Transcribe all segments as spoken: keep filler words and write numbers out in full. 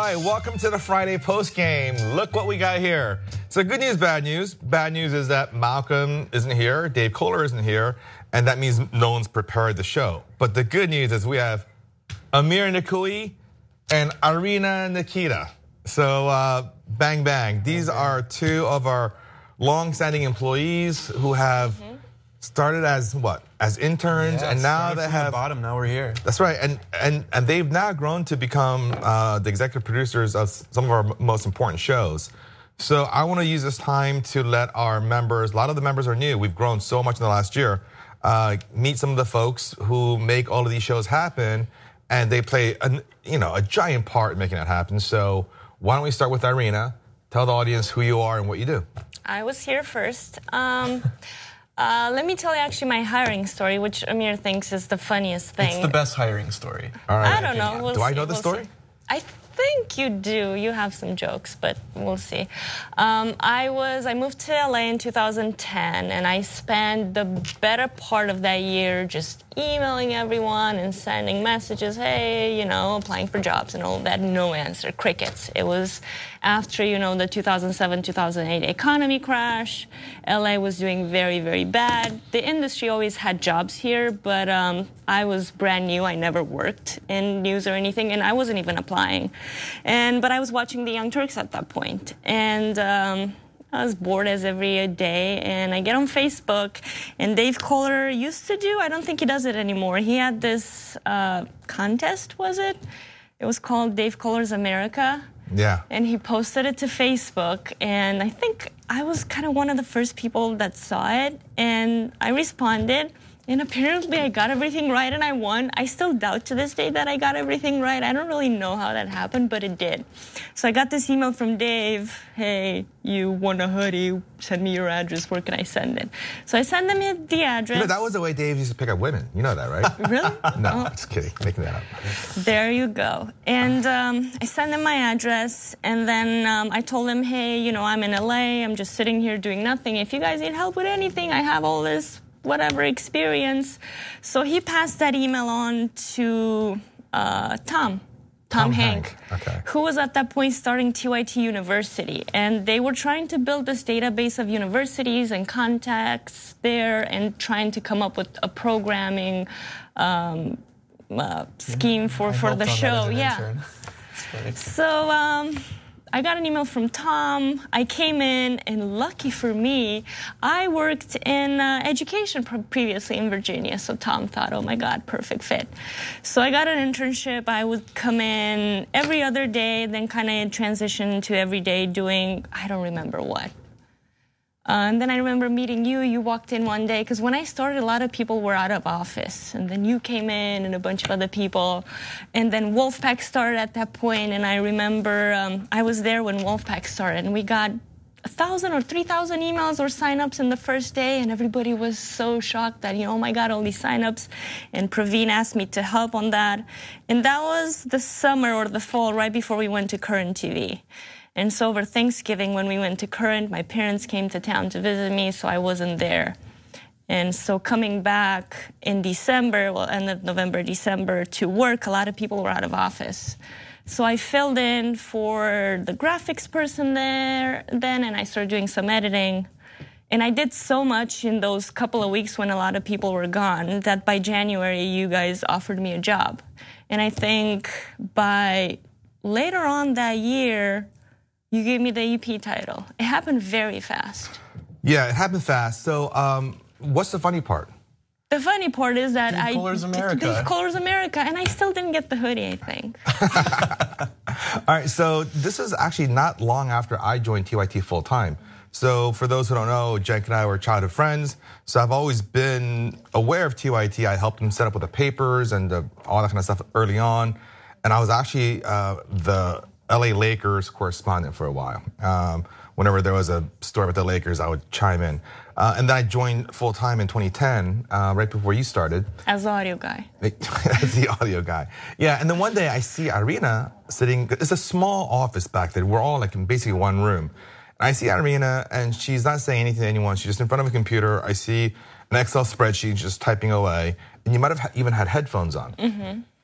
right, welcome to the Friday post game. Look what we got here. So good news, bad news. Bad news is that Malcolm isn't here, Dave Kohler isn't here, and that means no one's prepared the show. But the good news is we have Amir Nakui and Irina Nikita. So uh, bang, bang. These are two of our long-standing employees who have mm-hmm. started as what? As interns, yeah, and now they have the bottom. Now we're here. That's right, and and and they've now grown to become uh, the executive producers of some of our most important shows. So I want to use this time to let our members. A lot of the members are new. We've grown so much in the last year. Uh, meet some of the folks who make all of these shows happen, and they play a, you know a giant part in making that happen. So why don't we start with Irina? Tell the audience who you are and what you do. I was here first. Um, Uh, let me tell you actually my hiring story, which Amir thinks is the funniest thing. It's the best hiring story. All right. I don't know. We'll do see. I know the we'll story? See. I think you do. You have some jokes, but we'll see. Um, I was I moved to L A in two thousand ten, and I spent the better part of that year just emailing everyone and sending messages. Hey, you know, applying for jobs and all that. No answer. Crickets. It was after, you know, the two thousand seven, two thousand eight economy crash. L A was doing very, very bad. The industry always had jobs here, but um, I was brand new. I never worked in news or anything, and I wasn't even applying. And but I was watching the Young Turks at that point, and um, I was bored as every day, and I get on Facebook, and Dave Kohler used to do, I don't think he does it anymore. He had this uh, contest, was it? It was called Dave Kohler's America. Yeah. And he posted it to Facebook, and I think I was kind of one of the first people that saw it, and I responded, and apparently I got everything right and I won. I still doubt to this day that I got everything right. I don't really know how that happened, but it did. So I got this email from Dave, hey, you won a hoodie, send me your address, where can I send it? So I sent them the address. You know, that was the way Dave used to pick up women. You know that, right? Really? No, oh. just kidding, making that up. There you go. And um, I sent him my address, and then um, I told him, hey, you know, I'm in L A, I'm just sitting here doing nothing. If you guys need help with anything, I have all this whatever experience. So he passed that email on to uh, Tom. Tom, Tom Hank, Hank. Okay. Who was at that point starting T Y T University. And they were trying to build this database of universities and contacts there and trying to come up with a programming um, uh, scheme for, for the show. Yeah. So um, I got an email from Tom. I came in, and lucky for me, I worked in uh, education previously in Virginia. So Tom thought, oh my God, perfect fit. So I got an internship. I would come in every other day, then kind of transition to every day doing, I don't remember what. Uh, and then I remember meeting you. You walked in one day, because when I started, a lot of people were out of office. And then you came in, and a bunch of other people. And then Wolfpack started at that point. And I remember um, I was there when Wolfpack started. And we got a thousand or three thousand emails or signups in the first day. And everybody was so shocked that, you know, oh my God, all these signups. And Praveen asked me to help on that. And that was the summer or the fall, right before we went to Current T V. And so over Thanksgiving, when we went to Current, my parents came to town to visit me, so I wasn't there. And so coming back in December, well, end of November, December, to work, a lot of people were out of office. So I filled in for the graphics person there then, and I started doing some editing. And I did so much in those couple of weeks when a lot of people were gone that by January, you guys offered me a job. And I think by later on that year, you gave me the E P title. It happened very fast. Yeah, it happened fast. So um, what's the funny part? The funny part is that Dave I... Kohler's America. Dave Kohler's America, and I still didn't get the hoodie, I think. All right, so this is actually not long after I joined T Y T full time. So for those who don't know, Cenk and I were childhood friends. So I've always been aware of T Y T. I helped him set up with the papers and the, all that kind of stuff early on. And I was actually uh, the L A Lakers correspondent for a while. Um, whenever there was a story about the Lakers, I would chime in. Uh, and then I joined full time in twenty ten, uh, right before you started. As the audio guy. As the audio guy. Yeah, and then one day I see Irina sitting, it's a small office back there. We're all like in basically one room. And I see Irina, and she's not saying anything to anyone. She's just in front of a computer. I see an Excel spreadsheet just typing away. And you might have even had headphones on. Mm-hmm.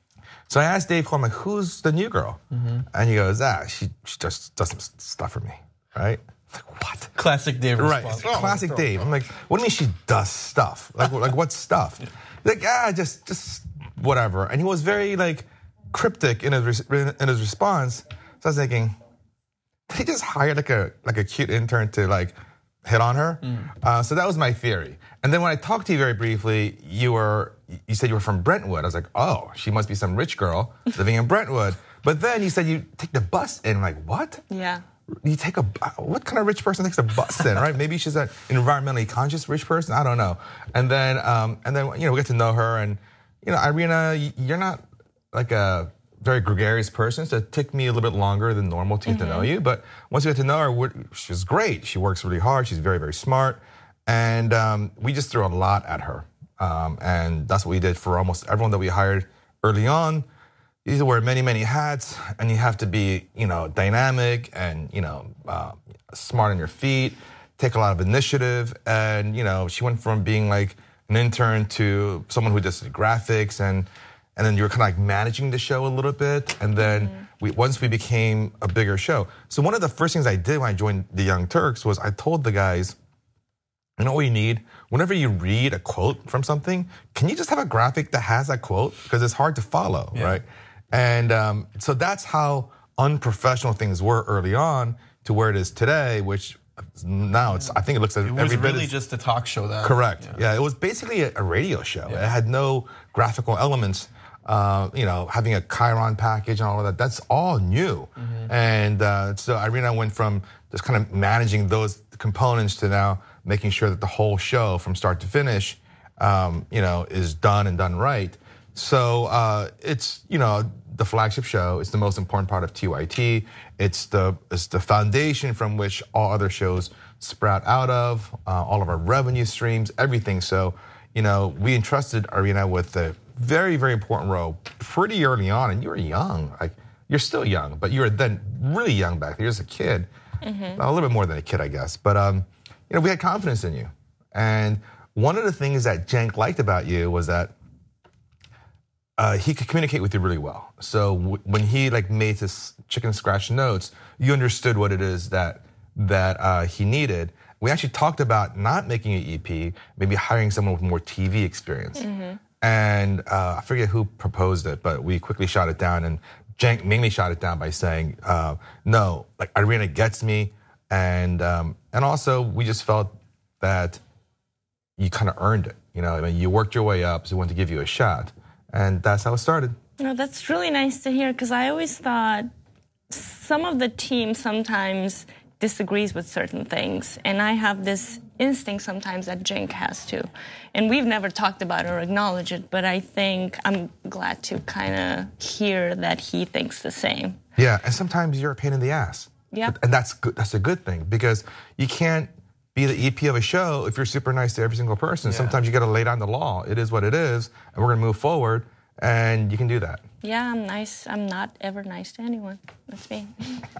So I asked Dave Cole, I'm like, who's the new girl? Mm-hmm. And he goes, ah, she, she just does some stuff for me, right? I'm like, what? Classic Dave Right, response. it's classic oh, Dave. I'm like, what do you mean she does stuff? Like, like what stuff? Yeah. Like, ah, just, just whatever. And he was very like cryptic in his in his response. So I was thinking, did he just hire like a like a cute intern to like hit on her? Mm. Uh, so that was my theory. And then when I talked to you very briefly, you were you said you were from Brentwood. I was like, oh, she must be some rich girl living in Brentwood. But then you said you take the bus in. I'm like, what? Yeah. You take a what kind of rich person takes a bus in, right? Maybe she's an environmentally conscious rich person. I don't know. And then um, and then you know we get to know her, and you know Irina, you're not like a very gregarious person, so it took me a little bit longer than normal to get mm-hmm. to know you. But once you get to know her, she's great. She works really hard. She's very very smart, and um, we just threw a lot at her, um, and that's what we did for almost everyone that we hired early on. You have to wear many, many hats, and you have to be, you know, dynamic and, you know, uh, smart on your feet, take a lot of initiative. And, you know, she went from being like an intern to someone who does graphics, and and then you were kind of like managing the show a little bit. And then mm-hmm. we once we became a bigger show. So one of the first things I did when I joined the Young Turks was I told the guys, you know what you need? Whenever you read a quote from something, can you just have a graphic that has that quote? Because it's hard to follow, yeah. right? And um, so that's how unprofessional things were early on to where it is today, which now it's, I think it looks like it was every bit really is, just a talk show then. Correct. Yeah, yeah it was basically a, a radio show. Yeah. It had no graphical elements. Uh, you know, having a Chiron package and all of that, that's all new. Mm-hmm. And uh, so Irina went from just kind of managing those components to now making sure that the whole show from start to finish, um, you know, is done and done right. So uh, it's, you know, the flagship show. It's the most important part of T Y T. It's the it's the foundation from which all other shows sprout out of, uh, all of our revenue streams, everything. So, you know, we entrusted Irina with a very, very important role pretty early on. And you were young. Like, you're still young, but you were then really young back then. You're just a kid. Mm-hmm. A little bit more than a kid, I guess. But, um, you know, we had confidence in you. And one of the things that Cenk liked about you was that Uh, he could communicate with you really well. So w- when he like made his chicken scratch notes, you understood what it is that that uh, he needed. We actually talked about not making an E P, maybe hiring someone with more T V experience. Mm-hmm. And uh, I forget who proposed it, but we quickly shot it down. And Cenk mainly shot it down by saying, uh, "No, like Irina gets me," and um, and also we just felt that you kind of earned it. You know, I mean, you worked your way up, so we wanted to give you a shot. And that's how it started. No, that's really nice to hear, because I always thought some of the team sometimes disagrees with certain things. And I have this instinct sometimes that Cenk has too. And we've never talked about it or acknowledged it, but I think I'm glad to kind of hear that he thinks the same. Yeah, and sometimes you're a pain in the ass. Yeah. And that's good. That's a good thing, because you can't be the E P of a show if you're super nice to every single person. Yeah. Sometimes you got to lay down the law. It is what it is, and we're going to move forward, and you can do that. Yeah, I'm nice. I'm not ever nice to anyone. That's me.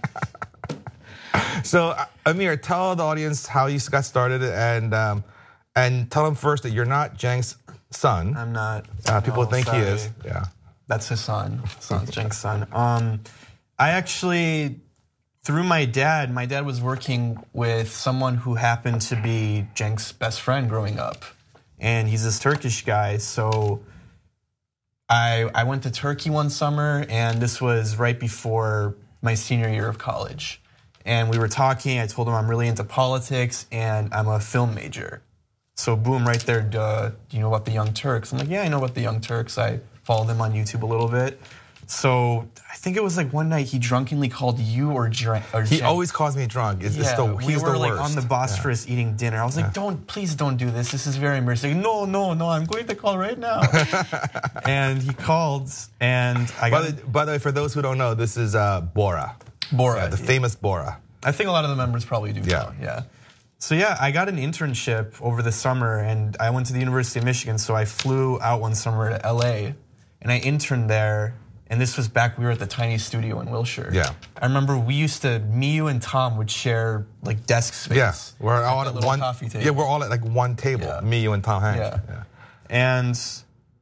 So, Amir, tell the audience how you got started, and um, and tell them first that you're not Cenk's son. I'm not. Uh, people no, think sorry. he is. Yeah, that's his son. Son's Cenk's son. Um, I actually. Through my dad, my dad was working with someone who happened to be Cenk's best friend growing up. And he's this Turkish guy, so I I went to Turkey one summer, and this was right before my senior year of college. And we were talking, I told him I'm really into politics, and I'm a film major. So boom, right there, duh, do you know about the Young Turks? I'm like, yeah, I know about the Young Turks. I follow them on YouTube a little bit. So I think it was like one night he drunkenly called you or Cenk. He always calls me drunk. It's, yeah, it's the, he's we were the like worst. on the Bosphorus yeah. eating dinner. I was like, yeah. don't, please don't do this. This is very embarrassing. No, no, no, I'm going to call right now. And he called, and I got. By the, by the way, for those who don't know, this is uh, Bora. Bora, yeah, the yeah. famous Bora. I think a lot of the members probably do. Yeah, know. yeah. So yeah, I got an internship over the summer, and I went to the University of Michigan. So I flew out one summer to L A, and I interned there. And this was back, we were at the tiny studio in Wilshire. Yeah. I remember we used to, me, you, and Tom would share like desk space. Yeah, we're all at one one coffee table. Yeah, we're all at like one table. Yeah. Me, you, and Tom Hanks. Yeah. yeah. And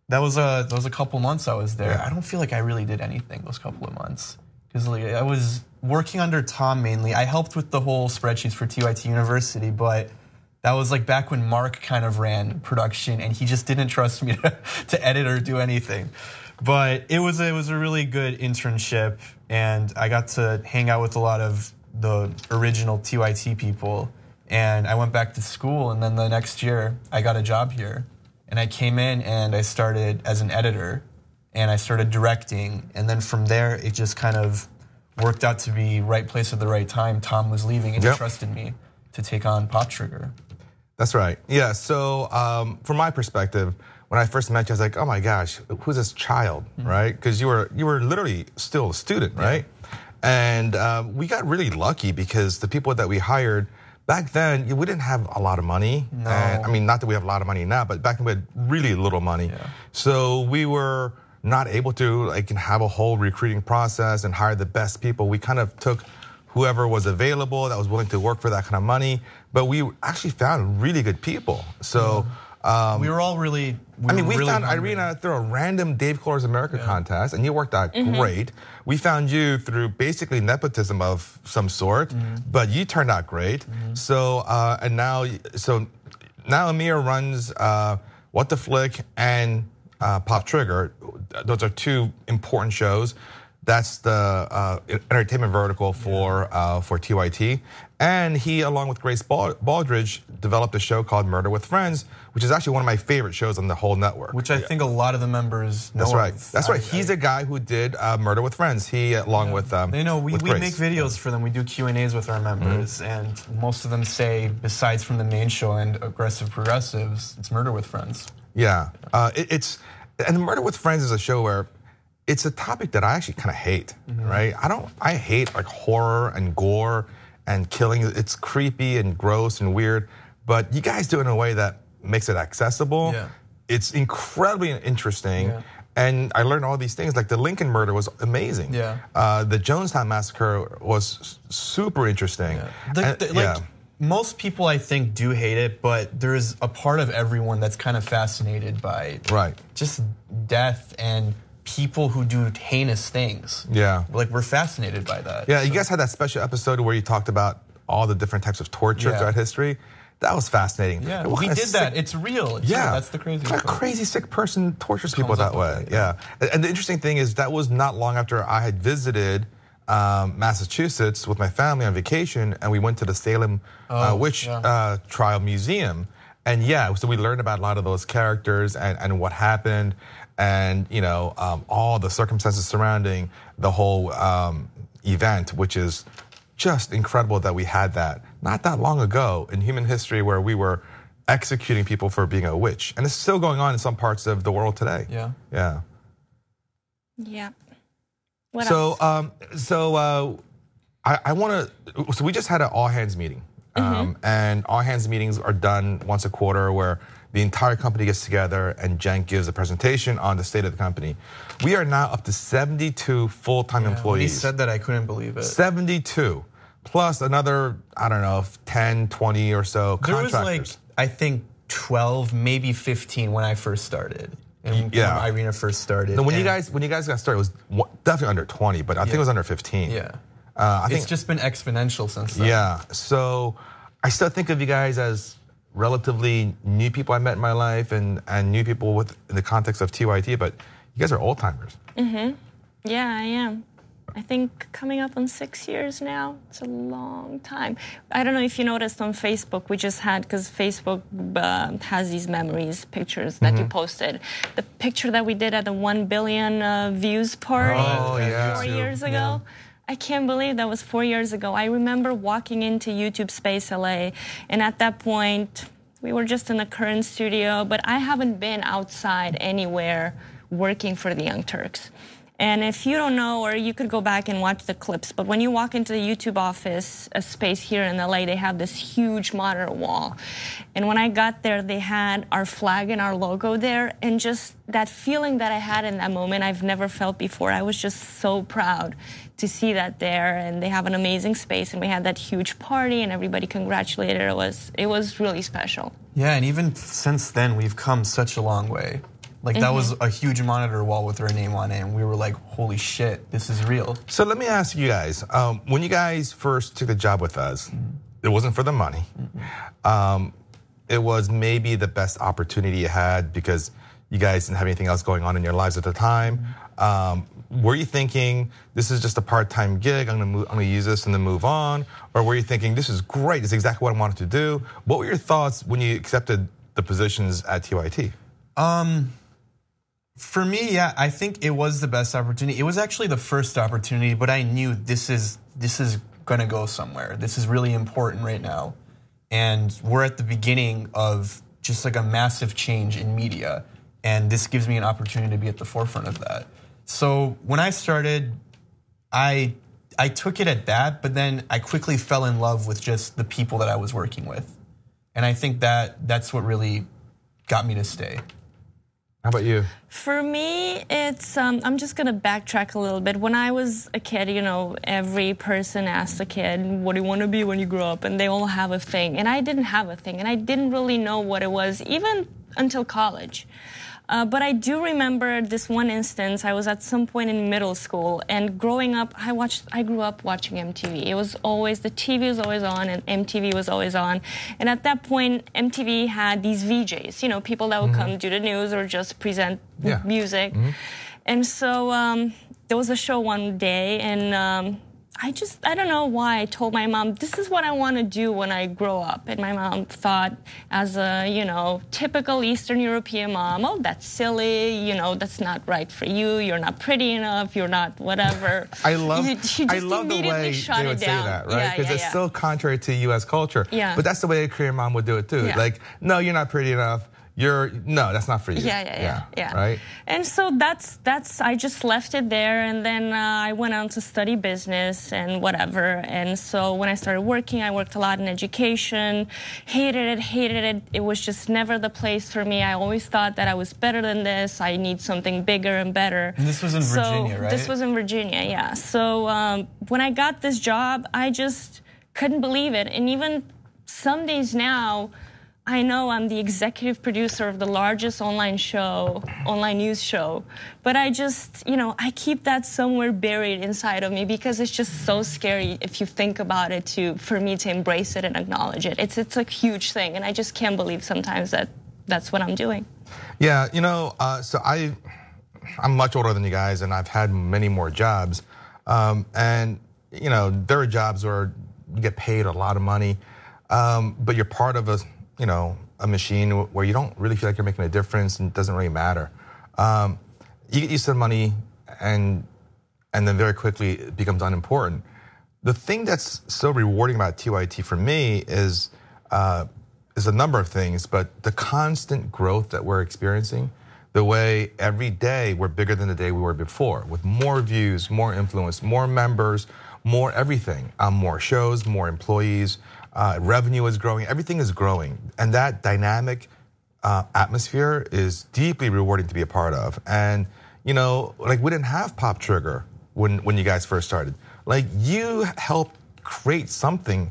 That was a that was a couple months I was there. Yeah. I don't feel like I really did anything those couple of months because like, I was working under Tom mainly. I helped with the whole spreadsheets for T Y T University, but that was like back when Mark kind of ran production, and he just didn't trust me to, to edit or do anything. But it was a, it was a really good internship, and I got to hang out with a lot of the original T Y T people. And I went back to school, and then the next year I got a job here, and I came in and I started as an editor, and I started directing, and then from there it just kind of worked out to be right place at the right time. Tom was leaving, and Yep. he trusted me to take on Pop Trigger. That's right. Yeah. So um, from my perspective, when I first met you, I was like, oh my gosh, who's this child, mm-hmm. right? Because you were you were literally still a student, right? Yeah. And um, we got really lucky because the people that we hired back then, we didn't have a lot of money. No. And, I mean, not that we have a lot of money now, but back then we had really little money. Yeah. So we were not able to like have a whole recruiting process and hire the best people. We kind of took whoever was available that was willing to work for that kind of money. But we actually found really good people. So um, we were all really. We I mean, we really found hungry. Irina through a random Dave Colors America yeah. contest, and you worked out mm-hmm. great. We found you through basically nepotism of some sort, mm-hmm. but you turned out great. Mm-hmm. So uh, and now, so now Amir runs uh, What the Flick and uh, Pop Trigger. Those are two important shows. That's the uh, entertainment vertical for uh, for T Y T, and he, along with Grace Baldridge, developed a show called Murder with Friends, which is actually one of my favorite shows on the whole network. Which I think a lot of the members know. That's right. Of. That's right. I, He's I, the guy who did uh, Murder with Friends. He, along yeah. with um, they know we, with we Grace. make videos for them. We do Q and A's with our members, mm-hmm. and most of them say, besides from the main show and Aggressive Progressives, it's Murder with Friends. Yeah, uh, it, it's and Murder with Friends is a show where it's a topic that I actually kind of hate, mm-hmm. right? I don't, I hate like horror and gore and killing. It's creepy and gross and weird, but you guys do it in a way that makes it accessible. Yeah. It's incredibly interesting. Yeah. And I learned all these things, like the Lincoln murder was amazing. Yeah. Uh, the Jonestown massacre was super interesting. Yeah. The, and, the, like, yeah. Most people, I think, do hate it, but there's a part of everyone that's kind of fascinated by right. just death and people who do heinous things. Yeah. Like, we're fascinated by that. Yeah, so. You guys had that special episode where you talked about all the different types of torture yeah. throughout history. That was fascinating. Yeah, we did sick, that. It's real. It's yeah, real. That's the crazy part. A crazy sick person tortures people that way. It, yeah. yeah, and the interesting thing is that was not long after I had visited um, Massachusetts with my family on vacation, and we went to the Salem oh, uh, Witch yeah. uh, Trial Museum. And yeah, so we learned about a lot of those characters and, and what happened, and you know um, all the circumstances surrounding the whole um, event, which is just incredible that we had that not that long ago in human history, where we were executing people for being a witch, and it's still going on in some parts of the world today. Yeah, yeah, yeah. What so, else? um, so uh, I, I want to. So we just had an all hands meeting. Mm-hmm. Um, and all hands meetings are done once a quarter where the entire company gets together and Cenk gives a presentation on the state of the company. We are now up to seventy-two full-time yeah, employees. When he said that, I couldn't believe it. seventy-two, plus another, I don't know, ten, twenty or so there contractors. There was like, I think twelve, maybe fifteen when I first started. And yeah. when Irina first started. No, when you guys when you guys got started, it was definitely under twenty, but I think yeah. it was under fifteen. Yeah. Uh, I it's think, just been exponential since then. Yeah, so I still think of you guys as relatively new people I met in my life, and, and new people with in the context of T Y T, but you guys are old timers. Mm-hmm. Yeah, I am. I think coming up on six years now. It's a long time. I don't know if you noticed on Facebook, we just had, because Facebook uh, has these memories, pictures that mm-hmm. you posted. The picture that we did at the one billion uh, views party oh, yeah. four years ago. Yeah. I can't believe that was four years ago. I remember walking into YouTube Space L A, and at that point, we were just in the current studio, but I haven't been outside anywhere working for the Young Turks. And if you don't know, or you could go back and watch the clips, but when you walk into the YouTube office, a space here in L A, they have this huge monitor wall. And when I got there, they had our flag and our logo there, and just that feeling that I had in that moment, I've never felt before. I was just so proud to see that there, and they have an amazing space, and we had that huge party, and everybody congratulated. It was, it was really special. Yeah, and even since then, we've come such a long way. Like that was a huge monitor wall with her name on it, and we were like, holy shit, this is real. So let me ask you guys, um, when you guys first took the job with us, it wasn't for the money. Um, it was maybe the best opportunity you had because you guys didn't have anything else going on in your lives at the time. Um, were you thinking, this is just a part-time gig, I'm gonna, move, I'm gonna use this and then move on? Or were you thinking, this is great, this is exactly what I wanted to do? What were your thoughts when you accepted the positions at T Y T? Um, for me, yeah, I think it was the best opportunity. It was actually the first opportunity, but I knew this is this is gonna go somewhere. This is really important right now. And we're at the beginning of just like a massive change in media. And this gives me an opportunity to be at the forefront of that. So when I started, I I took it at that, but then I quickly fell in love with just the people that I was working with. And I think that that's what really got me to stay. How about you? For me, it's, um, I'm just gonna backtrack a little bit. When I was a kid, you know, every person asked a kid, what do you wanna be when you grow up? And they all have a thing. And I didn't have a thing, and I didn't really know what it was, even until college. Uh, but I do remember this one instance. I was at some point in middle school, and growing up, I watched. I grew up watching M T V. It was always, the T V was always on, and M T V was always on. And at that point, M T V had these V Js, you know, people that would mm-hmm. come do the news or just present yeah. music. Mm-hmm. And so um, there was a show one day, and um, I just, I don't know why, I told my mom, this is what I want to do when I grow up. And my mom thought, as a, you know, typical Eastern European mom, oh, that's silly, you know, that's not right for you, you're not pretty enough, you're not whatever. I love, she just I love the way they would say that, right? Because yeah, yeah, it's yeah. so contrary to U S culture. Yeah. But that's the way a Korean mom would do it too. Yeah. Like, no, you're not pretty enough. You're, no, that's not for you. Yeah, yeah, yeah, yeah. Right? And so that's, that's, I just left it there, and then uh, I went on to study business and whatever. And so when I started working, I worked a lot in education, hated it, hated it. It was just never the place for me. I always thought that I was better than this. I need something bigger and better. And this was in so Virginia, right? This was in Virginia, yeah. So um, when I got this job, I just couldn't believe it. And even some days now, I know I'm the executive producer of the largest online show, online news show, but I just, you know, I keep that somewhere buried inside of me because it's just so scary if you think about it to, for me to embrace it and acknowledge it. It's, it's a huge thing, and I just can't believe sometimes that that's what I'm doing. Yeah, you know, uh, so I, I'm much older than you guys, and I've had many more jobs. Um, and, you know, there are jobs where you get paid a lot of money, um, but you're part of a, you know, a machine where you don't really feel like you're making a difference and it doesn't really matter. Um, you get used to the money, and and then very quickly it becomes unimportant. The thing that's so rewarding about T Y T for me is uh, is a number of things, but the constant growth that we're experiencing, the way every day we're bigger than the day we were before, with more views, more influence, more members, more everything, um, more shows, more employees. Uh, revenue is growing, everything is growing. And that dynamic uh, atmosphere is deeply rewarding to be a part of. And, you know, like we didn't have Pop Trigger when, when you guys first started. Like you helped create something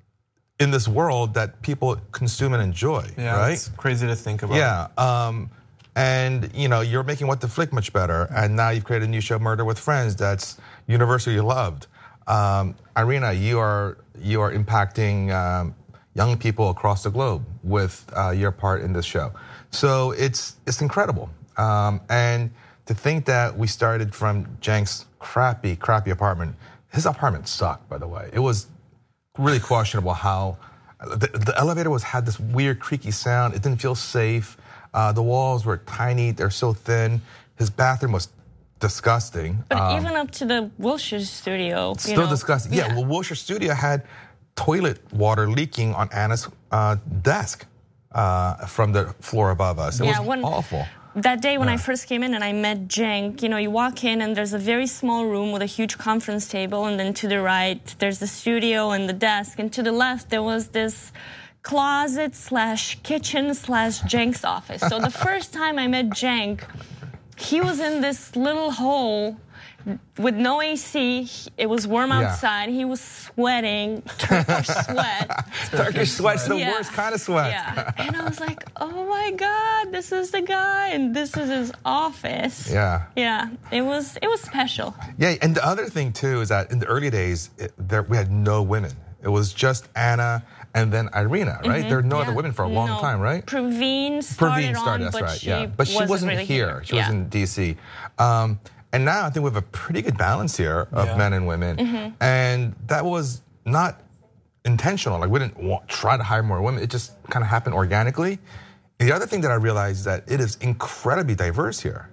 in this world that people consume and enjoy, yeah, right? It's crazy to think about. Yeah, um, and you know, you're making What the Flick much better. And now you've created a new show, Murder with Friends, that's universally loved. Um, Irina, you are you are impacting um, young people across the globe with uh, your part in this show. So it's it's incredible. Um, and to think that we started from Cenk's crappy, crappy apartment. His apartment sucked, by the way. It was really questionable how the, the elevator was had this weird creaky sound. It didn't feel safe. Uh, the walls were tiny. They're so thin. His bathroom was disgusting. But um, even up to the Wilshire studio, you still know, disgusting. Yeah, yeah, well, Wilshire studio had toilet water leaking on Anna's uh, desk uh, from the floor above us. It yeah, was when, awful. That day when yeah. I first came in and I met Cenk, you know, you walk in and there's a very small room with a huge conference table, and then to the right there's the studio and the desk, and to the left there was this closet slash kitchen slash Cenk's office. So the first time I met Cenk, he was in this little hole with no A C, it was warm Yeah. outside. He was sweating, Turkish sweat. Turkish sweat's the Yeah. worst kind of sweat. Yeah, and I was like, oh my God, this is the guy, and this is his office. Yeah. Yeah, it was it was special. Yeah, and the other thing too is that in the early days, it, there, we had no women. It was just Anna and then Irina, right? There were no Yeah. other women for a long No, right? right? Praveen started, Praveen started, on, that's but right, she yeah. But she wasn't, wasn't really here. here. She yeah. was in D C. Um, and now I think we have a pretty good balance here of Yeah. men and women. Mm-hmm. And that was not intentional. Like we didn't want, try to hire more women. It just kind of happened organically. And the other thing that I realized is that it is incredibly diverse here.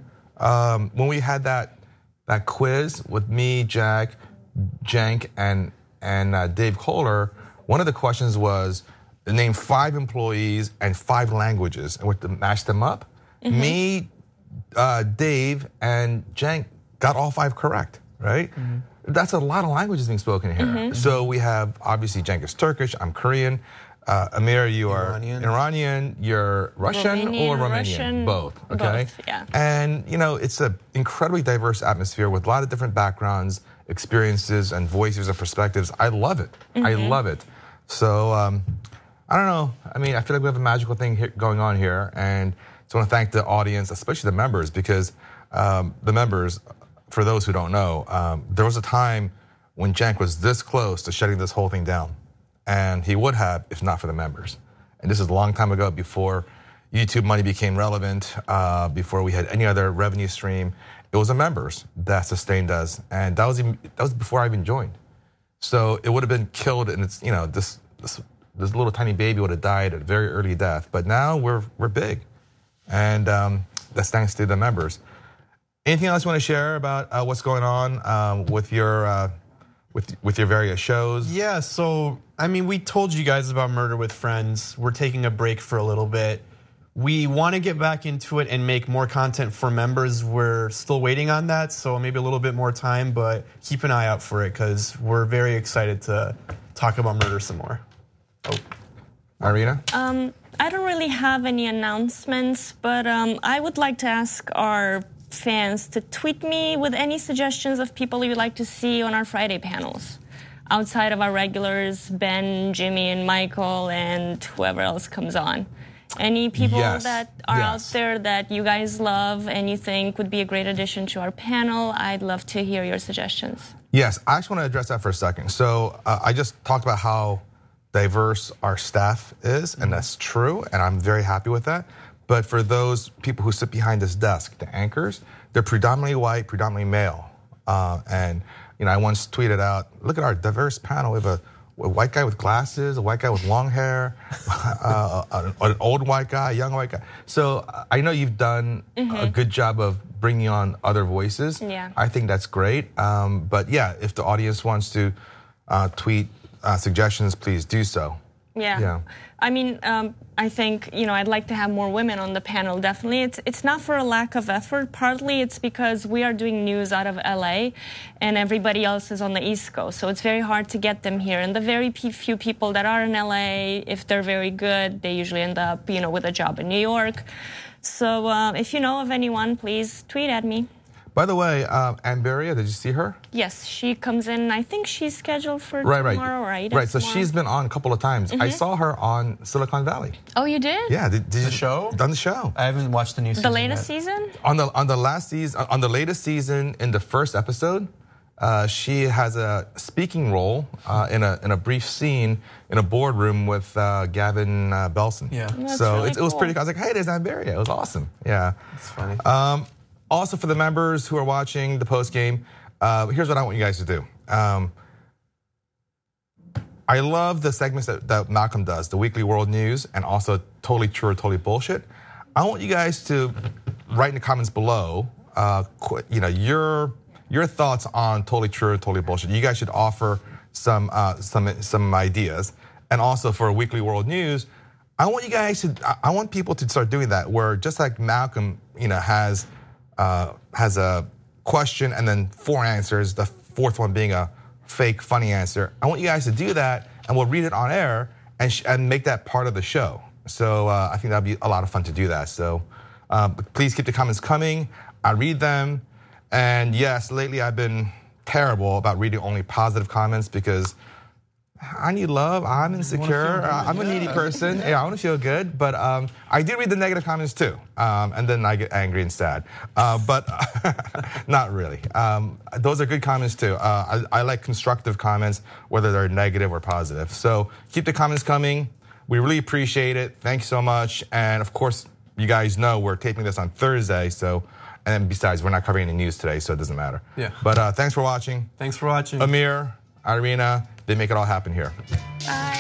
Um, when we had that that quiz with me, Jack, Cenk, and and uh, Dave Kohler, one of the questions was name five employees and five languages, and we had to match them up. Me, uh, Dave, and Cenk got all five correct, right? That's a lot of languages being spoken here. So we have obviously Cenk is Turkish, I'm Korean. Uh, Amir, you are Iranian. Iranian, you're Russian Romanian, or Romanian? Russian, both, okay? both, yeah. And you know, it's an incredibly diverse atmosphere with a lot of different backgrounds, experiences, and voices and perspectives. I love it. I love it. So um, I don't know. I mean, I feel like we have a magical thing here, going on here, and just want to thank the audience, especially the members, because um, the members, for those who don't know, um, there was a time when Cenk was this close to shutting this whole thing down. And he would have if not for the members. And this is a long time ago, before YouTube money became relevant, uh, before we had any other revenue stream. It was the members that sustained us, and that was even, that was before I even joined. So it would have been killed, and it's you know this this this little tiny baby would have died a very early death. But now we're we're big, and um, that's thanks to the members. Anything else you want to share about uh, what's going on um, with your uh, with with your various shows? Yeah, so I mean, we told you guys about Murder with Friends. We're taking a break for a little bit. We want to get back into it and make more content for members. We're still waiting on that, so maybe a little bit more time, but keep an eye out for it because we're very excited to talk about murder some more. Oh. Irina? Um, I don't really have any announcements, but um, I would like to ask our fans to tweet me with any suggestions of people you'd like to see on our Friday panels. Outside of our regulars, Ben, Jimmy, and Michael, and whoever else comes on. Any people Yes, that are yes. out there that you guys love and you think would be a great addition to our panel, I'd love to hear your suggestions. Yes, I just want to address that for a second. So uh, I just talked about how diverse our staff is, and that's true, and I'm very happy with that. But for those people who sit behind this desk, the anchors, they're predominantly white, predominantly male. Uh, and you know, I once tweeted out, look at our diverse panel. We have a, a white guy with glasses, a white guy with long hair, uh, an, an old white guy, a young white guy. So I know you've done a good job of bringing on other voices. Yeah. I think that's great. Um, but yeah, if the audience wants to uh, tweet uh, suggestions, please do so. Yeah. Yeah. I mean, um, I think, you know, I'd like to have more women on the panel, definitely. It's it's not for a lack of effort. Partly it's because we are doing news out of L A and everybody else is on the East Coast. So it's very hard to get them here. And the very few people that are in L A, if they're very good, they usually end up, you know, with a job in New York. So uh, if you know of anyone, please tweet at me. By the way, um, Amberia, did you see her? Yes, she comes in. I think she's scheduled for Right, right. tomorrow, right? Right, so Tomorrow. she's been on a couple of times. I saw her on Silicon Valley. Oh, you did? Yeah, did, did The you, show? Done the show. I haven't watched the new season The latest yet. season? On the on the last season, on the latest season, in the first episode, uh, she has a speaking role uh, in a in a brief scene in a boardroom with uh, Gavin uh, Belson. Yeah. That's so really it, it was cool. pretty. I was like, hey, there's Amberia. It was awesome. Yeah. It's funny. Um, also, for the members who are watching the post game, uh, here's what I want you guys to do. Um, I love the segments that, that Malcolm does, the weekly world news, and also totally true or totally bullshit. I want you guys to write in the comments below, uh, qu- you know, your your thoughts on totally true or totally bullshit. You guys should offer some uh, some some ideas, and also for weekly world news, I want you guys to. I- I want people to start doing that, where just like Malcolm, you know, has uh, has a question and then four answers, the fourth one being a fake funny answer. I want you guys to do that, and we'll read it on air and sh- and make that part of the show. So uh, I think that'd be a lot of fun to do that. So uh, please keep the comments coming. I read them, And yes, lately I've been terrible about reading only positive comments because I need love. I'm insecure. I'm a needy person. Yeah, I want to feel good. But um, I do read the negative comments too, um, and then I get angry and sad. Uh, but not really. Um, those are good comments too. Uh, I, I like constructive comments, whether they're negative or positive. So keep the comments coming. We really appreciate it. Thank you so much. And of course, you guys know we're taping this on Thursday. So, and then besides, we're not covering any news today, so it doesn't matter. Yeah. But uh, thanks for watching. Thanks for watching. Amir, Irina, they make it all happen here. Bye.